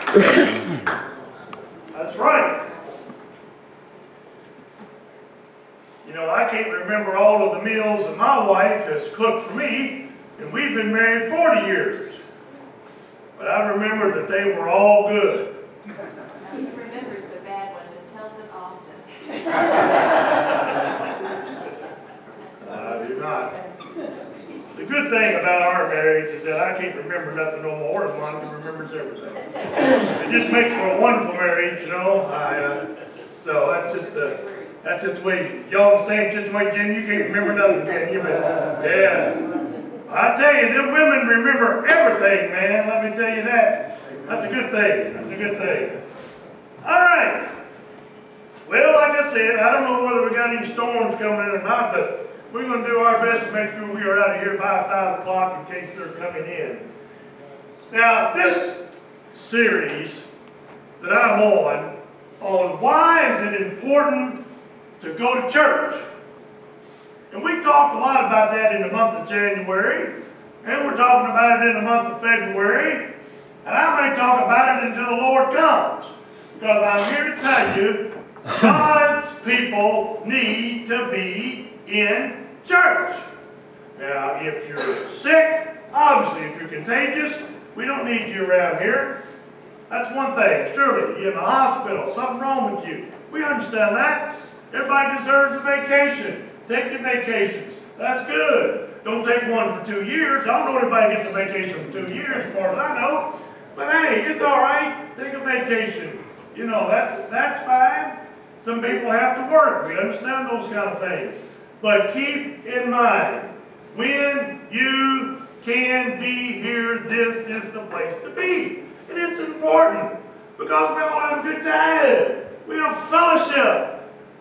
That's right. You know, I can't remember all of the meals that my wife has cooked for me, and we've been married 40 years. But I remember that they were all good. He remembers the bad ones and tells it often. I do not. The good thing about our marriage is that I can't remember nothing no more, and Monica remembers everything. It just makes for a wonderful marriage, you know. So that's just the way, y'all in the same situation, Jen. You can't remember nothing, can you? But yeah, I tell you, them women remember everything, man. Let me tell you that. That's a good thing. That's a good thing. All right. Well, like I said, I don't know whether we got any storms coming in or not, but we're going to do our best to make sure we are out of here by 5 o'clock in case they're coming in. Now, this series that I'm on why is it important to go to church. And we talked a lot about that in the month of January, and we're talking about it in the month of February, and I may talk about it until the Lord comes, because I'm here to tell you, God's people need to be in church. Now, if you're sick, obviously, if you're contagious, we don't need you around here. That's one thing. Surely, you're in the hospital, something wrong with you. We understand that. Everybody deserves a vacation. Take your vacations. That's good. Don't take one for 2 years. I don't know anybody gets a vacation for 2 years, as far as I know. But hey, it's all right. Take a vacation. You know, that's fine. Some people have to work. We understand those kind of things. But keep in mind, when you can be here, this is the place to be. And it's important because we all have a good time. We have fellowship.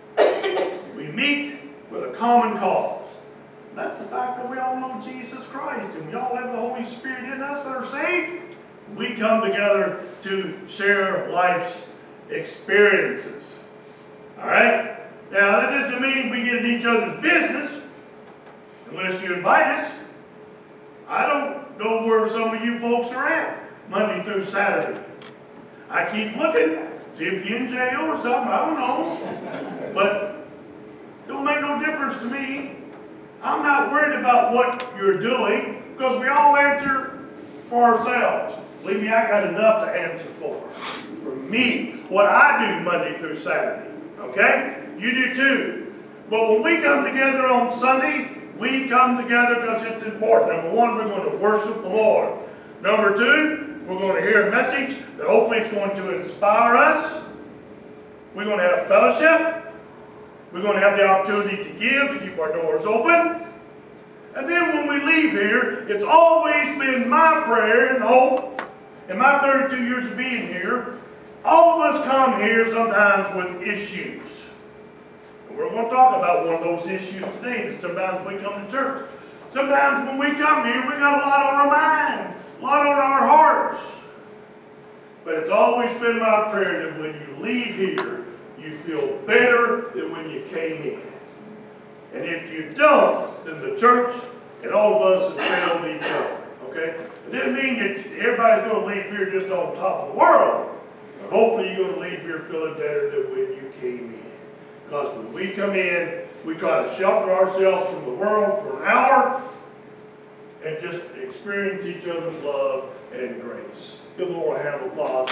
We meet with a common cause. And that's the fact that we all know Jesus Christ and we all have the Holy Spirit in us that are saved. We come together to share life's experiences. All right? Now, that doesn't mean we get in each other's business unless you invite us. I don't know where some of you folks are at Monday through Saturday. I keep looking, see if you're in jail or something, I don't know. But it don't make no difference to me. I'm not worried about what you're doing because we all answer for ourselves. Believe me, I got enough to answer for. For me, what I do Monday through Saturday. Okay? You do too. But when we come together on Sunday, we come together because it's important. Number one, we're going to worship the Lord. Number two, we're going to hear a message that hopefully is going to inspire us. We're going to have fellowship. We're going to have the opportunity to give, to keep our doors open. And then when we leave here, it's always been my prayer and hope, in my 32 years of being here, all of us come here sometimes with issues. And we're going to talk about one of those issues today, that sometimes we come to church. Sometimes when we come here, we got a lot on our minds, a lot on our hearts. But it's always been my prayer that when you leave here, you feel better than when you came in. And if you don't, then the church and all of us have failed each other. Okay? It doesn't mean that everybody's going to leave here just on top of the world. But hopefully you're going to leave here feeling better than when you came in. Because when we come in, we try to shelter ourselves from the world for an hour and just experience each other's love and grace. Give the Lord a hand of applause.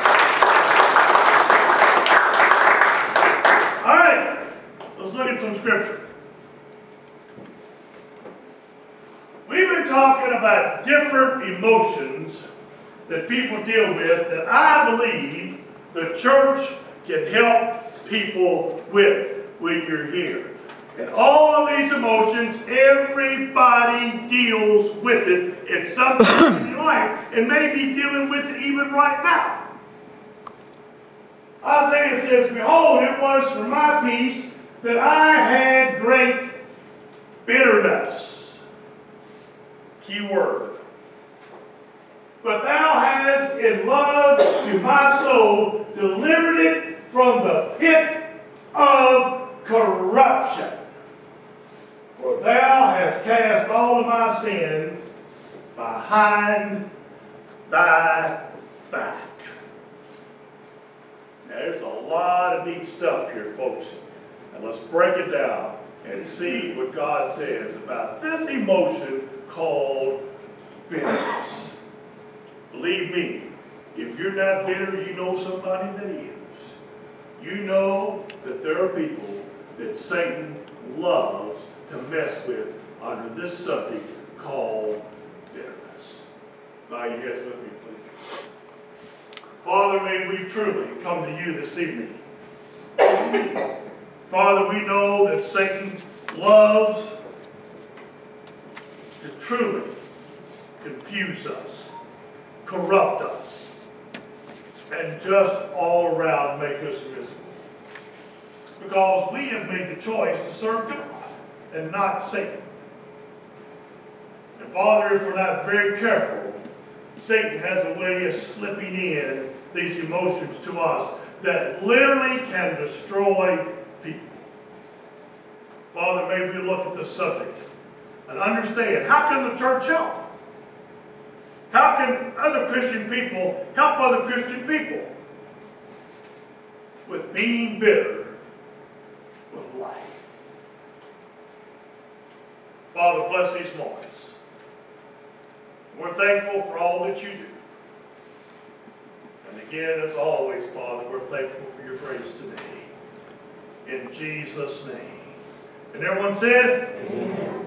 All right, let's look at some scripture. We've been talking about different emotions that people deal with that I believe the church can help people with when you're here. And all of these emotions, everybody deals with it at some point in your life and may be dealing with it even right now. Isaiah says, "Behold, it was for my peace that I had great bitterness." Key word. "But thou hast in love to my soul delivered it from the pit of corruption. For thou hast cast all of my sins behind thy back." Now, there's a lot of neat stuff here, folks. And let's break it down and see what God says about this emotion called bitterness. Believe me, if you're not bitter, you know somebody that is. You know that there are people that Satan loves to mess with under this subject called bitterness. Bow your heads with me, please. Father, may we truly come to you this evening. Father, we know that Satan loves to truly confuse us, corrupt us, and just all around make us miserable. Because we have made the choice to serve God and not Satan. And Father, if we're not very careful, Satan has a way of slipping in these emotions to us that literally can destroy people. Father, may we look at this subject and understand, how can the church help? How can other Christian people help other Christian people? With being bitter with life. Father, bless these moments. We're thankful for all that you do. And again, as always, Father, we're thankful for your grace today. In Jesus' name. And everyone said? Amen.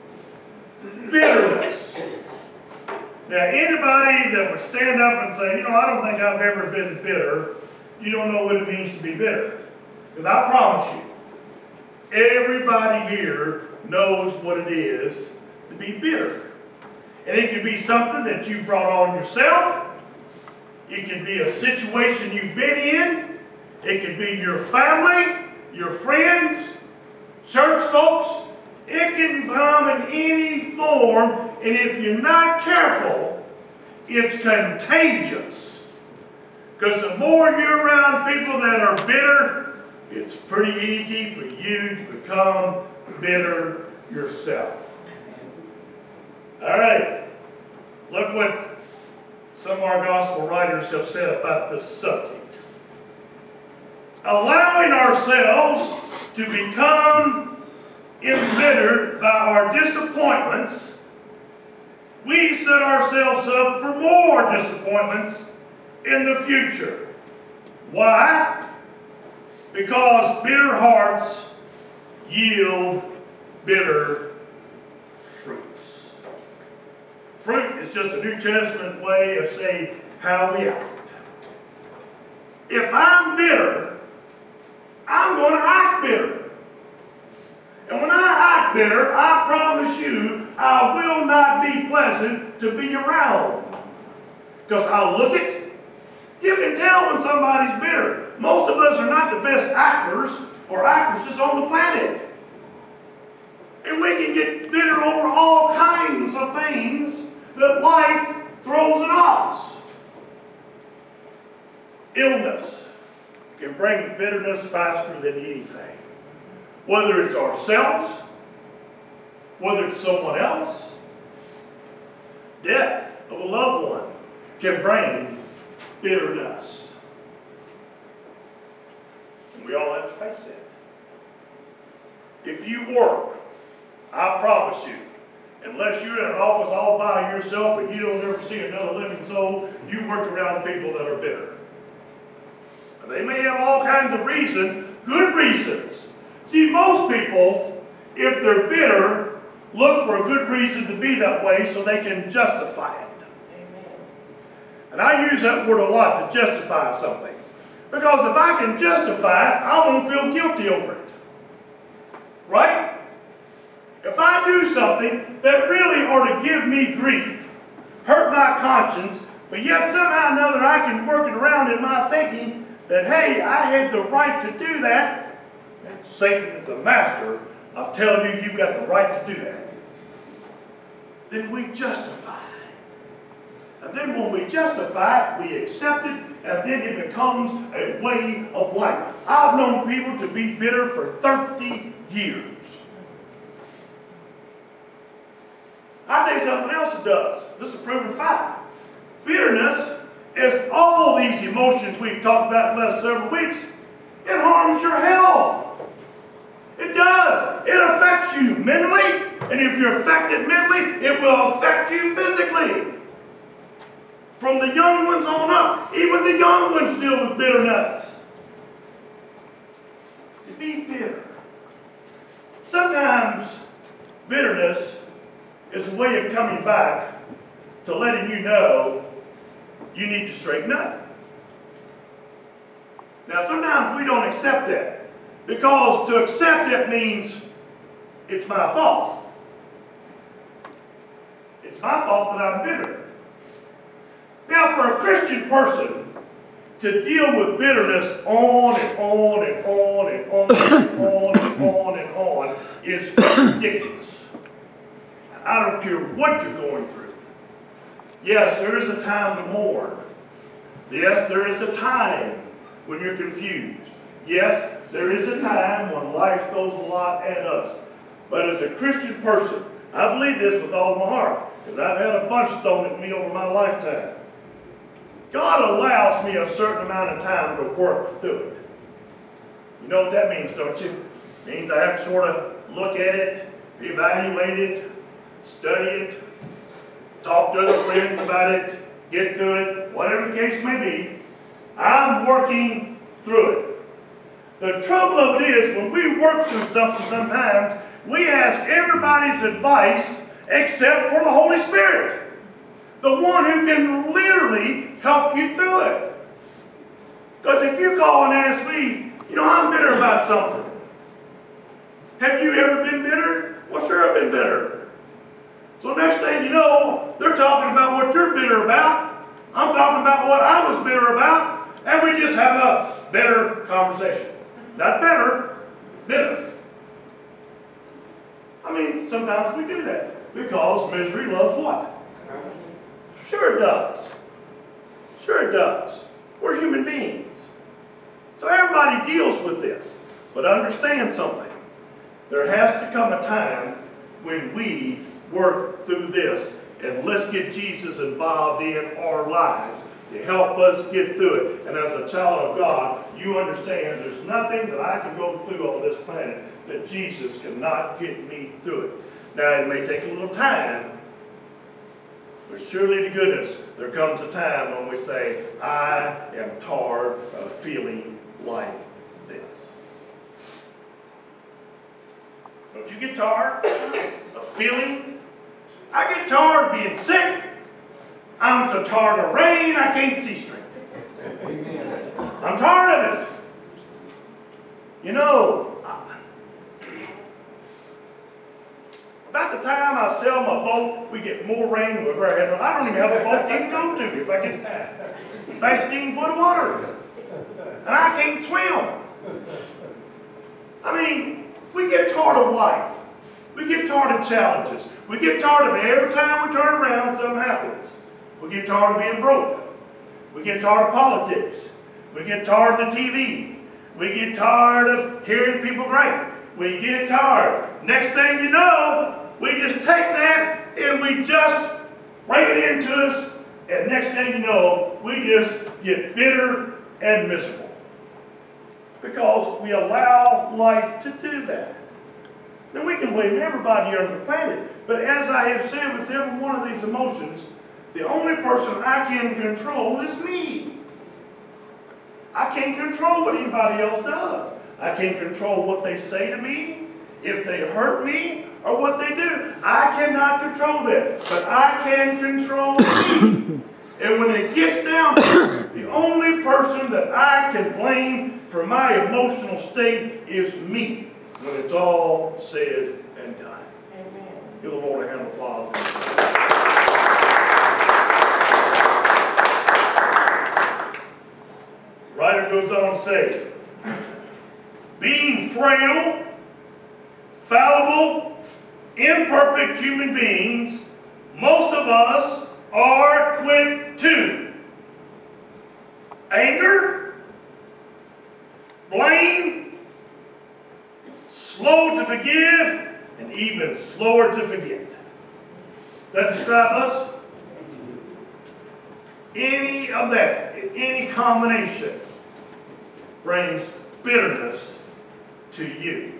Bitterness. Now, anybody that would stand up and say, I don't think I've ever been bitter, you don't know what it means to be bitter. Because I promise you, everybody here knows what it is to be bitter. And it could be something that you brought on yourself. It could be a situation you've been in. It could be your family, your friends, church folks. It can come in any form, and if you're not careful, it's contagious. Because the more you're around people that are bitter, it's pretty easy for you to become bitter yourself. All right. Look what some of our gospel writers have said about this subject. Allowing ourselves to become embittered by our disappointments, we set ourselves up for more disappointments in the future. Why? Because bitter hearts yield bitter fruits. Fruit is just a New Testament way of saying how we act. If I'm bitter, I'm going to act bitter. And when I act bitter, I promise you, I will not be pleasant to be around. Because I'll look it. You can tell when somebody's bitter. Most of us are not the best actors or actresses on the planet. And we can get bitter over all kinds of things that life throws at us. Illness can bring bitterness faster than anything. Whether it's ourselves, whether it's someone else, death of a loved one can bring bitterness. And we all have to face it. If you work, I promise you, unless you're in an office all by yourself and you don't ever see another living soul, you work around people that are bitter. And they may have all kinds of reasons, good reasons. See, most people, if they're bitter, look for a good reason to be that way so they can justify it. Amen. And I use that word a lot, to justify something. Because if I can justify it, I won't feel guilty over it. Right? If I do something that really ought to give me grief, hurt my conscience, but yet somehow or another I can work it around in my thinking that, hey, I had the right to do that, and Satan is the master of telling you you've got the right to do that, then we justify it. And then when we justify it, we accept it, and then it becomes a way of life. I've known people to be bitter for 30 years. I'll tell you something else it does. This is a proven fact. Bitterness is all these emotions we've talked about in the last several weeks, it harms your health. It does. It affects you mentally, and if you're affected mentally, it will affect you physically. From the young ones on up, even the young ones deal with bitterness. To be bitter. Sometimes bitterness is a way of coming back to letting you know you need to straighten up. Now, sometimes we don't accept that, because to accept it means it's my fault. It's my fault that I'm bitter. Now, for a Christian person to deal with bitterness on and on and on and on and on and on and on is ridiculous. I don't care what you're going through. Yes, there is a time to mourn. Yes, there is a time when you're confused. Yes, there is a time when life throws a lot at us. But as a Christian person, I believe this with all my heart, because I've had a bunch thrown at me over my lifetime. God allows me a certain amount of time to work through it. You know what that means, don't you? It means I have to sort of look at it, evaluate it, study it, talk to other friends about it, get through it, whatever the case may be. I'm working through it. The trouble of it is, when we work through something sometimes, we ask everybody's advice except for the Holy Spirit. The one who can literally help you through it. Because if you call and ask me, I'm bitter about something. Have you ever been bitter? Well, sure, I've been bitter. So next thing you know, they're talking about what you're bitter about. I'm talking about what I was bitter about. And we just have a bitter conversation. Not better, bitter. I mean, sometimes we do that. Because misery loves what? Sure it does. Sure it does. We're human beings. So everybody deals with this. But understand something. There has to come a time when we work through this, and let's get Jesus involved in our lives to help us get through it. And as a child of God, you understand there's nothing that I can go through on this planet that Jesus cannot get me through it. Now, it may take a little time, but surely to goodness, there comes a time when we say, I am tired of feeling like this. Don't you get tired of feeling? I get tired of being sick. I'm so tired of rain, I can't see straight. Amen. I'm tired of it. About the time I sell my boat, we get more rain than we've ever had. I don't even have a boat to even go to if I get 15 foot of water. And I can't swim. I mean, we get tired of life. We get tired of challenges. We get tired of it. Every time we turn around, something happens. We get tired of being broke. We get tired of politics. We get tired of the TV. We get tired of hearing people gripe. We get tired. Next thing you know, we just take that and we just bring it into us. And next thing you know, we just get bitter and miserable. Because we allow life to do that. Now we can blame everybody on the planet. But as I have said with every one of these emotions, the only person I can control is me. I can't control what anybody else does. I can't control what they say to me, if they hurt me, or what they do. I cannot control that. But I can control me. And when it gets down to it, the only person that I can blame for my emotional state is me, when it's all said and done. Amen. Give the Lord a hand of applause. The writer goes on to say, being frail, fallible, imperfect human beings, most of us are quick to anger, blame, slow to forgive, and even slower to forget. Does that describe us? any of that, any combination, brings bitterness to you.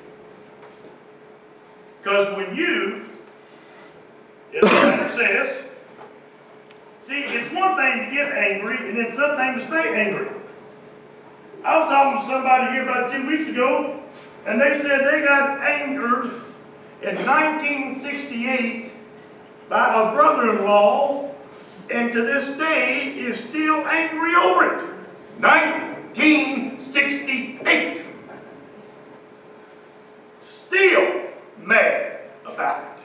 Because when you, as the letter says, see, it's one thing to get angry, and it's another thing to stay angry. I was talking to somebody here about 2 weeks ago, and they said they got angered in 1968 by a brother-in-law, and to this day is still angry over it. 1968. Still mad about it.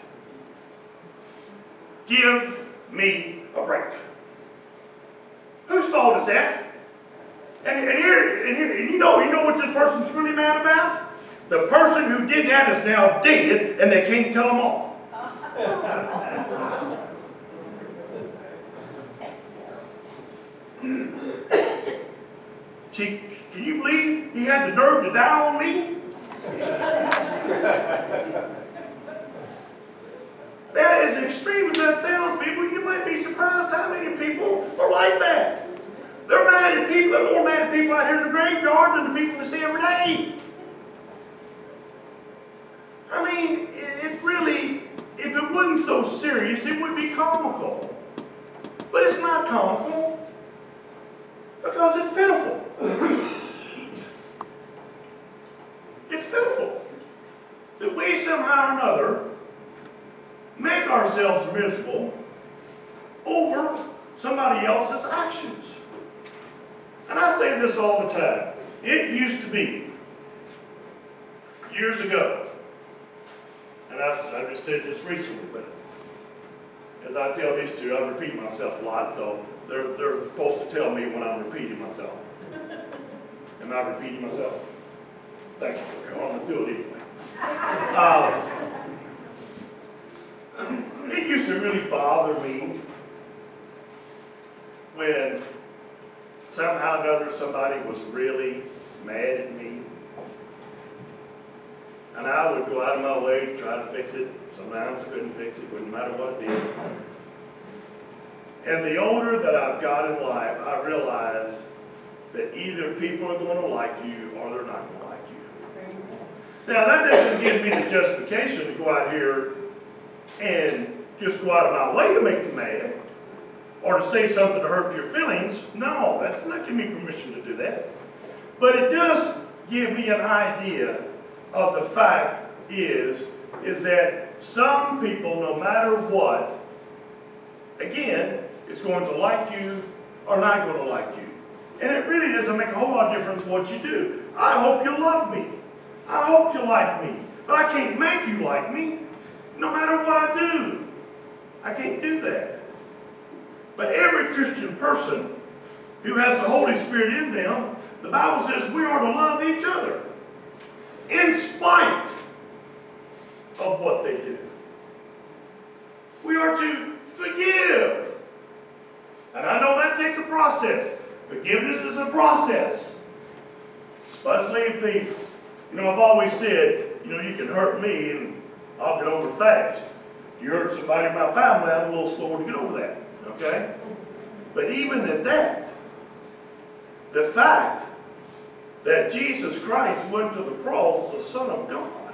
Give me a break. Whose fault is that? And you know what this person's really mad about? The person who did that is now dead, and they can't tell him off. See, can you believe he had the nerve to die on me? That, as extreme as that sounds, people, you might be surprised how many people are like that. They're mad at people, they're more mad at people out here in the graveyard than the people we see every day. I mean, it really, if it wasn't so serious, it would be comical. But it's not comical, because it's pitiful. It's pitiful that we somehow or another make ourselves miserable over somebody else's actions. And I say this all the time. It used to be, years ago, and I've just said this recently, but as I tell these two, I repeat myself a lot, so they're supposed to tell me when I'm repeating myself. Am I repeating myself? Thank you. I'm going to do it anyway. It used to really bother me when somehow or other somebody was really mad at me. And I would go out of my way to try to fix it. Sometimes I couldn't fix it, wouldn't matter what it did. And the older that I've got in life, I realize that either people are going to like you or they're not going to like you. Now, that doesn't give me the justification to go out here and just go out of my way to make you mad or to say something to hurt your feelings. No, that's not giving me permission to do that. But it does give me an idea of the fact is that some people, no matter what, again, is going to like you or not going to like you. And it really doesn't make a whole lot of difference what you do. I hope you love me. I hope you like me. But I can't make you like me, no matter what I do. I can't do that. But every Christian person who has the Holy Spirit in them, the Bible says we are to love each other in spite of what they do. We are to forgive. And I know that takes a process. Forgiveness is a process. Especially if I've always said, you can hurt me and I'll get over it fast. You hurt somebody in my family, I'm a little slower to get over that. Okay? But even at that, the fact that Jesus Christ went to the cross, the Son of God,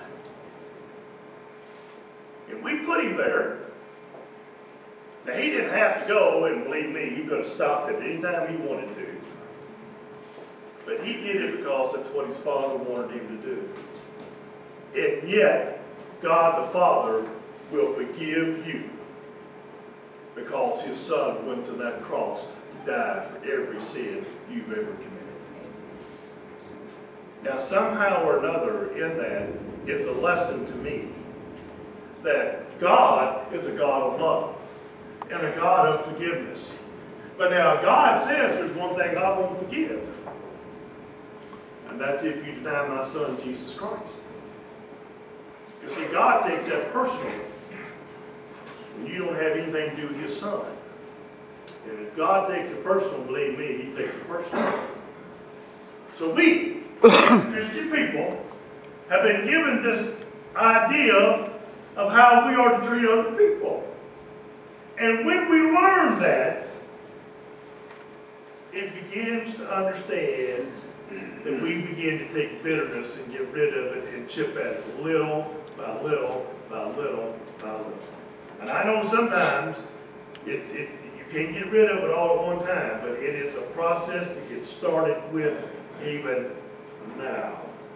and we put him there. Now, he didn't have to go, and believe me, he could have stopped at any time he wanted to. But he did it because that's what his Father wanted him to do. And yet, God the Father will forgive you because his Son went to that cross to die for every sin you've ever committed. Now, somehow or another in that is a lesson to me that God is a God of love and a God of forgiveness. But now God says there's one thing I won't forgive. And that's if you deny my Son, Jesus Christ. You see, God takes that personally. And you don't have anything to do with his Son. And if God takes it personal, believe me, he takes it personal. So we, Christian people, have been given this idea of how we are to treat other people. And when we learn that, it begins to understand that we begin to take bitterness and get rid of it and chip at it little by little by little by little. And I know sometimes you can't get rid of it all at one time, but it is a process to get started with even now.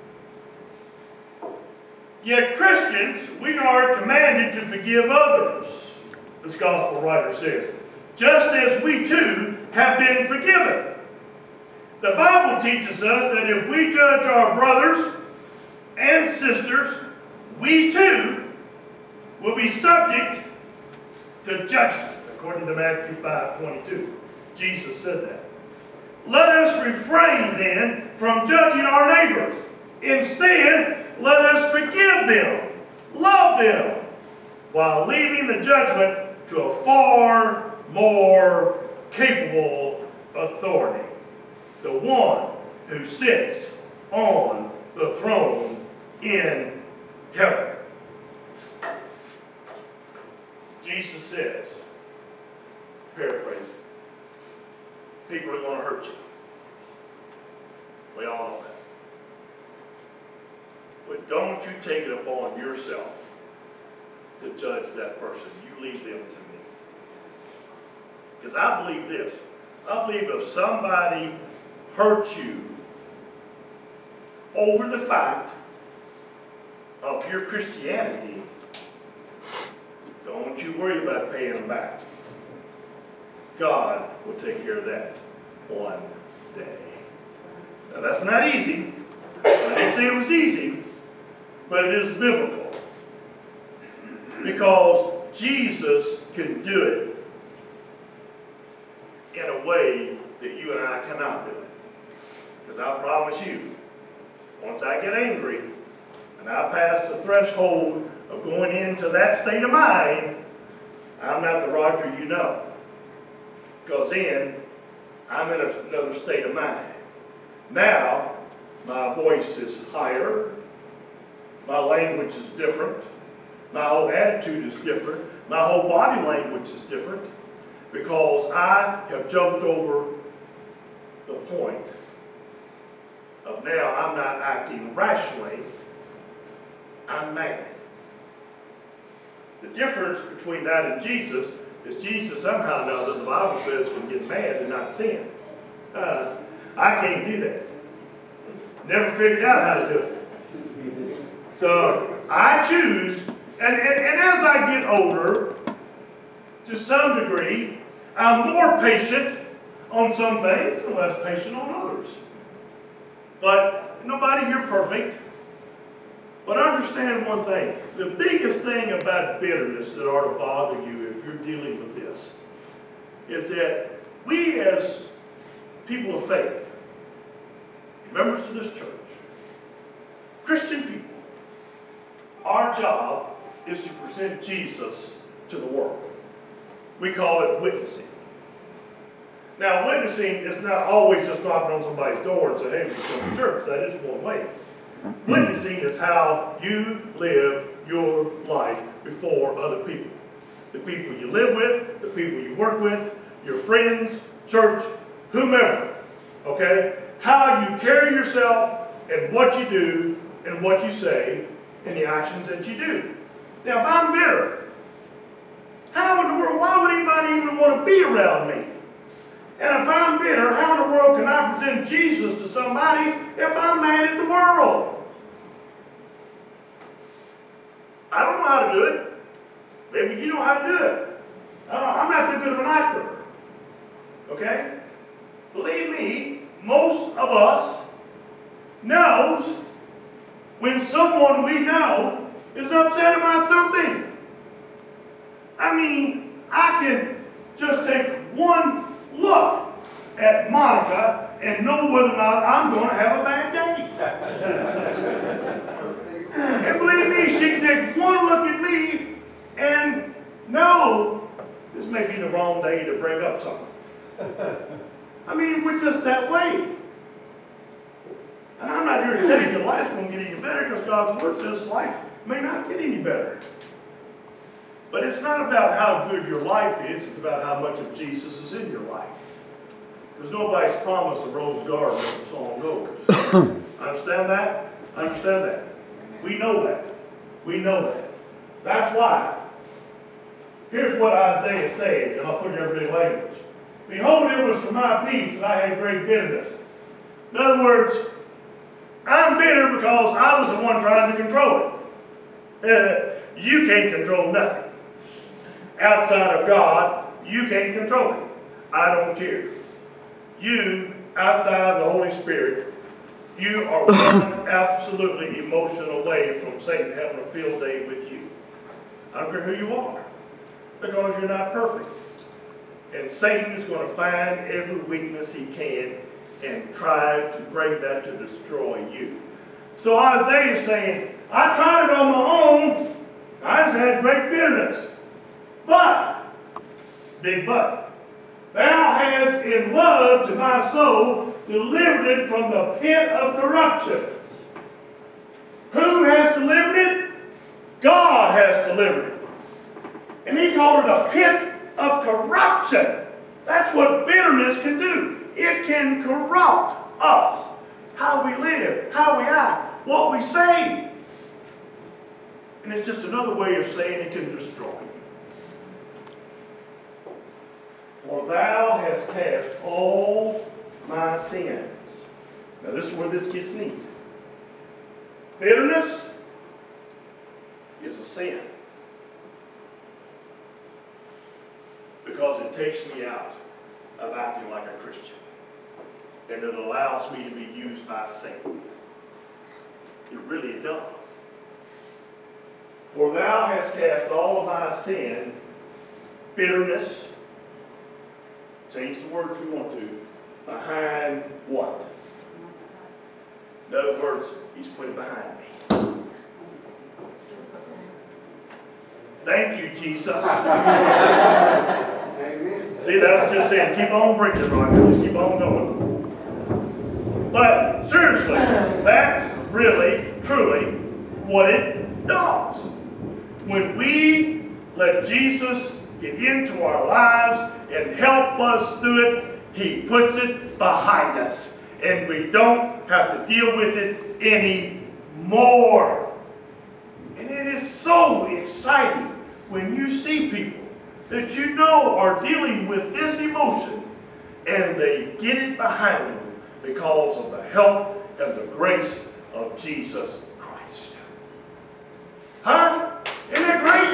Yet Christians, we are commanded to forgive others, this gospel writer says, just as we too have been forgiven. The Bible teaches us that if we judge our brothers and sisters, we too will be subject to judgment, according to Matthew 5:22. Jesus said that. Let us refrain then from judging our neighbors. Instead, let us forgive them, love them, while leaving the judgment to a far more capable authority, the one who sits on the throne in heaven. Jesus says, paraphrase, people are going to hurt you. We all know that. But don't you take it upon yourself to judge that person. You leave them to me. Because I believe this. I believe if somebody hurts you over the fact of your Christianity, don't you worry about paying them back. God will take care of that one day. Now that's not easy. I didn't say it was easy, but it is biblical. Because Jesus can do it in a way that you and I cannot do it. Because I promise you, once I get angry and I pass the threshold of going into that state of mind, I'm not the Roger you know. Because then I'm in another state of mind. Now, my voice is higher, my language is different, my whole attitude is different, my whole body language is different, because I have jumped over the point of now I'm not acting rationally, I'm mad. The difference between that and Jesus is Jesus somehow knows that the Bible says can get mad and not sin. I can't do that. Never figured out how to do it. So I choose, and as I get older, to some degree, I'm more patient on some things and less patient on others. But nobody here perfect. But understand one thing. The biggest thing about bitterness that ought to bother you if you're dealing with this is that we as people of faith, members of this church, Christian people, our job is to present Jesus to the world. We call it witnessing. Now, witnessing is not always just knocking on somebody's door and saying, hey, we come to church. That is one way. Witnessing is how you live your life before other people. The people you live with, the people you work with, your friends, church, whomever. Okay? How you carry yourself and what you do and what you say and the actions that you do. Now, if I'm bitter, how in the world, why would anybody even want to be around me? And if I'm bitter, how in the world can I present Jesus to somebody if I'm mad at the world? I don't know how to do it. Maybe you know how to do it. I'm not so good of an actor. Okay? Believe me, most of us knows when someone we know is upset about something. I mean, I can just take one look at Monica and know whether or not I'm going to have a bad day. And believe me, she can take one look at me and know this may be the wrong day to bring up something. I mean, we're just that way. And I'm not here to tell you that life's going to get any better, because God's Word says life may not get any better. But it's not about how good your life is, it's about how much of Jesus is in your life. Because nobody's promised a rose garden as the song goes. Understand that? Understand that. We know that. We know that. That's why. Here's what Isaiah said, and I'll put it in everyday language. Behold, it was for my peace that I had great bitterness. In other words, I'm bitter because I was the one trying to control it. You can't control nothing. Outside of God, you can't control it. I don't care. You, outside the Holy Spirit, you are one absolutely emotion away from Satan having a field day with you. I don't care who you are, because you're not perfect. And Satan is going to find every weakness he can and try to bring that to destroy you. So Isaiah is saying, I tried it on my own. I just had great bitterness. But, big but, thou hast in love to my soul delivered it from the pit of corruption. Who has delivered it? God has delivered it. And he called it a pit of corruption. That's what bitterness can do. It can corrupt us. How we live, how we act, what we say. And it's just another way of saying it can destroy you. For thou hast cast all my sins. Now this is where this gets neat. Bitterness is a sin. Because it takes me out of acting like a Christian. And it allows me to be used by Satan. It really does. For thou hast cast all of my sin, bitterness, change the words we want to, behind what? In other words, he's put it behind me. Thank you, Jesus. See, that was just saying, keep on preaching, Roger. Just keep on going. But seriously, that's really, truly what it does. When we let Jesus get into our lives and help us through it, he puts it behind us. And we don't have to deal with it anymore. And it is so exciting when you see people that you know are dealing with this emotion and they get it behind them because of the help and the grace of Jesus Christ. Huh? Isn't that great?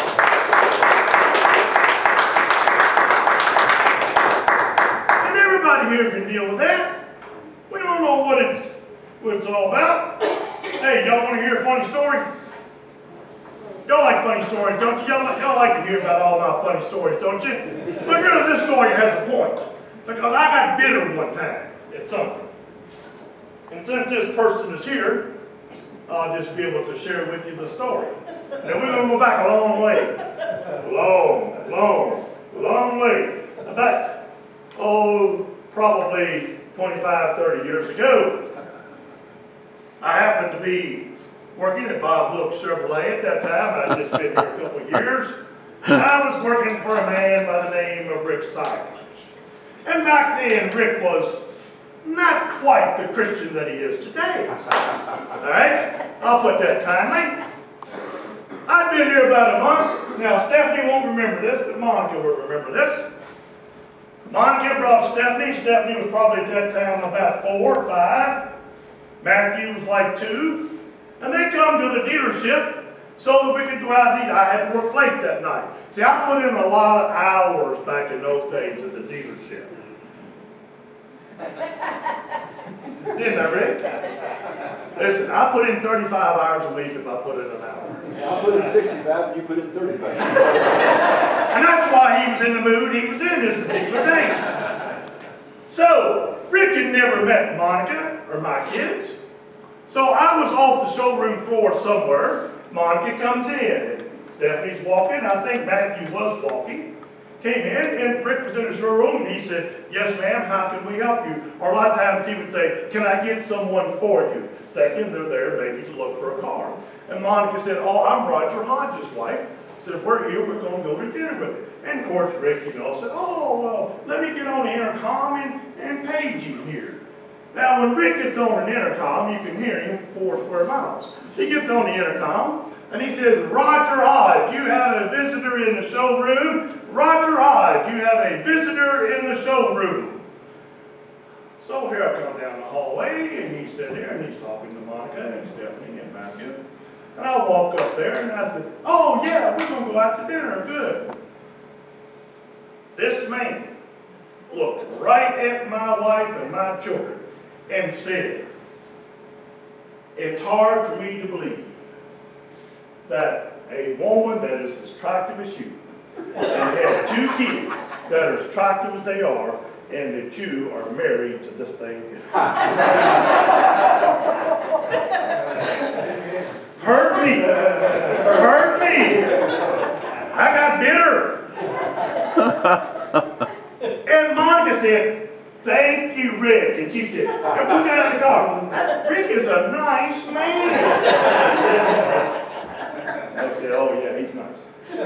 And everybody here can deal with that. We don't know what it's all about. Hey, y'all want to hear a funny story? Y'all like funny stories, don't you? Y'all like to hear about all my funny stories, don't you? But really, this story has a point. Because I got bitter one time at something. And since this person is here, I'll just be able to share with you the story. And then we're going to go back a long way. Long way. About, probably 25, 30 years ago, I happened to be working at Bob Wilkes Chevrolet at that time. I'd just been here a couple of years. I was working for a man by the name of Rick Silers. And back then, Rick was not quite the Christian that he is today. All right? I'll put that kindly. I'd been here about a month. Now, Stephanie won't remember this, but Monica will remember this. Monica brought Stephanie. Stephanie was probably at that time about 4 or 5. Matthew was like 2. And they come to the dealership so that we could go out and eat. I had to work late that night. See, I put in a lot of hours back in those days at the dealership. Didn't I, Rick? Listen, I put in 35 hours a week if I put in an hour. I put in 65 and you put in 35. And that's why he was in the mood he was in this particular day. So, Rick had never met Monica or my kids. So I was off the showroom floor somewhere. Monica comes in, and Stephanie's walking. I think Matthew was walking. Came in, and Rick was in the showroom, and he said, "Yes, ma'am, how can we help you?" Or a lot of times he would say, "Can I get someone for you?" Thinking they're there maybe to look for a car. And Monica said, "Oh, I'm Roger Hodges' wife." Said, "If we're here, we're going to go to dinner with him." And of course, Rick, said, "Oh, well, let me get on the intercom and paging here. Now, when Rick gets on an intercom, you can hear him 4 square miles. He gets on the intercom, and he says, Roger Hodge, you have a visitor in the showroom. Roger Hodge, you have a visitor in the showroom. So here I come down the hallway, and he's sitting there, and he's talking to Monica and Stephanie and Matthew. And I walk up there, and I said, oh yeah, we're going to go out to dinner, good. This man looked right at my wife and my children and said, it's hard for me to believe that a woman that is as attractive as you and had 2 kids that are as attractive as they are, and that you are married to this thing. Hurt me. Hurt me. I got bitter. And Monica said, thank you, Rick. And she said, and we got in the car, that Rick is a nice man. I said, oh yeah, he's nice.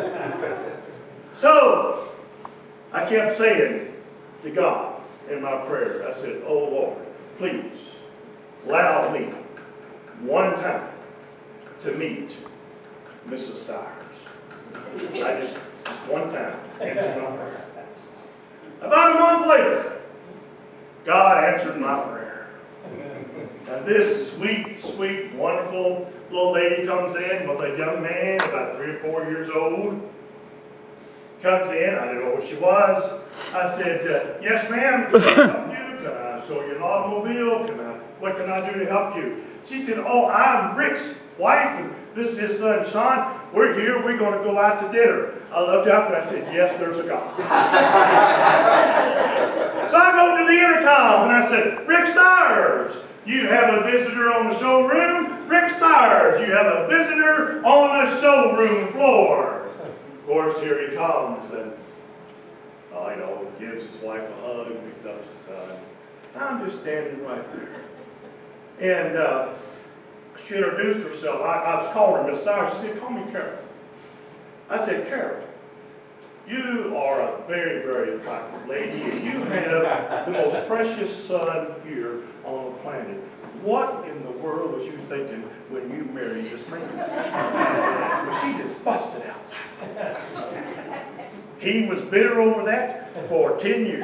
So, I kept saying to God in my prayer, I said, oh Lord, please allow me one time to meet Mrs. Sires. I just one time answered my prayer. About a month later, God answered my prayer. And this sweet, sweet, wonderful little lady comes in with a young man about 3 or 4 years old. Comes in, I didn't know what she was. I said, yes ma'am, can I help you? Can I show you an automobile? What can I do to help you? She said, oh, I'm Rick's wife, and this is his son Sean. We're here, we're going to go out to dinner. I looked up and I said, yes, there's a God. So I go to the intercom and I said, Rick Sires, you have a visitor on the showroom. Rick Sires, you have a visitor on the showroom floor. Of course, here he comes and, gives his wife a hug, picks up his son. I'm just standing right there. And she introduced herself. I was calling her Miss Sires. She said, call me Carol. I said, Carol, you are a very, very attractive lady, and you have the most precious son here on the planet. What in the world was you thinking when you married this man? Well, she just busted out laughing. He was bitter over that for 10 years.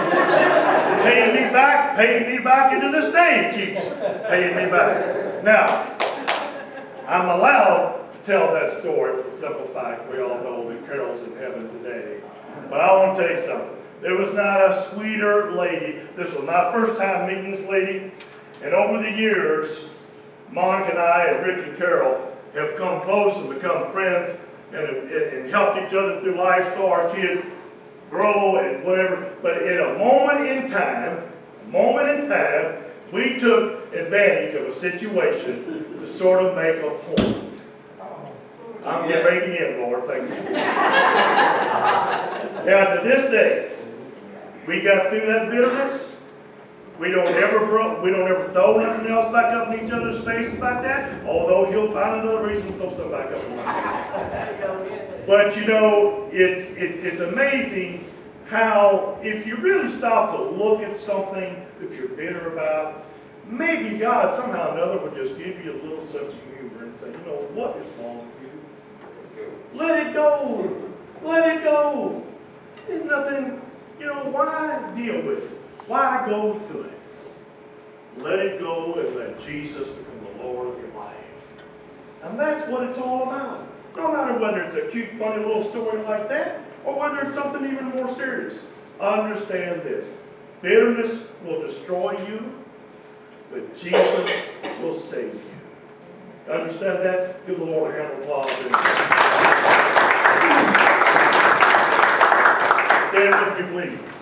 Paying me back, and to this day he keeps paying me back. Now, I'm allowed to tell that story for the simple fact we all know that Carol's in heaven today. But I want to tell you something. There was not a sweeter lady. This was my first time meeting this lady. And over the years, Monica and I and Rick and Carol have come close and become friends and helped each other through life, so our kids grow and whatever. But in a moment in time, we took advantage of a situation to sort of make a point. I'm getting ready to end, Lord, thank you. Now, to this day, we got through that bitterness. We don't ever throw nothing else back up in each other's face about that, although he'll find another reason to throw something back up in my face. But it's amazing how if you really stop to look at something that you're bitter about, maybe God somehow or another would just give you a little sense of humor and say, what is wrong with you? Let it go. Let it go. There's nothing, why deal with it? Why go through it? Let it go and let Jesus become the Lord of your life. And that's what it's all about. No matter whether it's a cute, funny little story like that, or whether it's something even more serious. Understand this. Bitterness will destroy you, but Jesus will save you. Understand that? Give the Lord a hand of applause. Stand with me, please.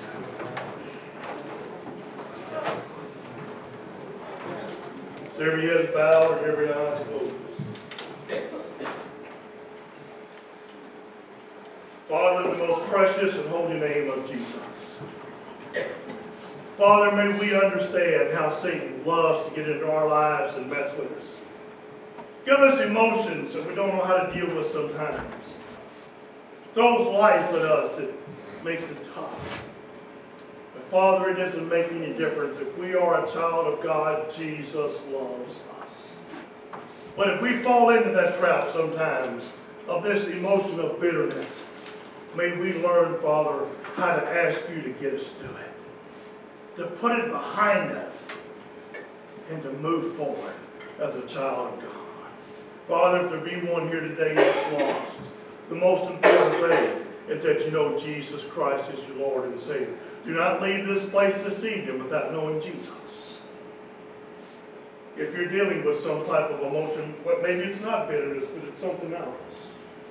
So every head is bowed and every eye is closed. Father, in the most precious and holy name of Jesus. Father, may we understand how Satan loves to get into our lives and mess with us. Give us emotions that we don't know how to deal with sometimes. Throws life at us that makes it tough. But Father, it doesn't make any difference. If we are a child of God, Jesus loves us. But if we fall into that trap sometimes of this emotion of bitterness, may we learn, Father, how to ask you to get us through it, to put it behind us, and to move forward as a child of God. Father, if there be one here today that's lost, the most important thing is that you know Jesus Christ is your Lord and Savior. Do not leave this place this evening without knowing Jesus. If you're dealing with some type of emotion, well, maybe it's not bitterness, but it's something else,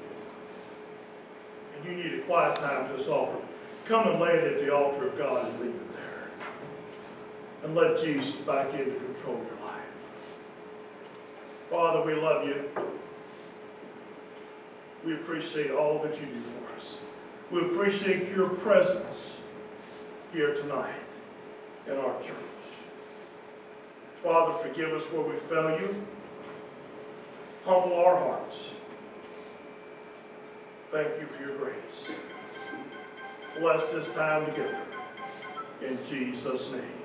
and you need a quiet time to this altar, come and lay it at the altar of God and leave it there. And let Jesus back in to control your life. Father, we love you. We appreciate all that you do for us. We appreciate your presence here tonight in our church. Father, forgive us where we fail you. Humble our hearts. Thank you for your grace. Bless this time together. In Jesus' name.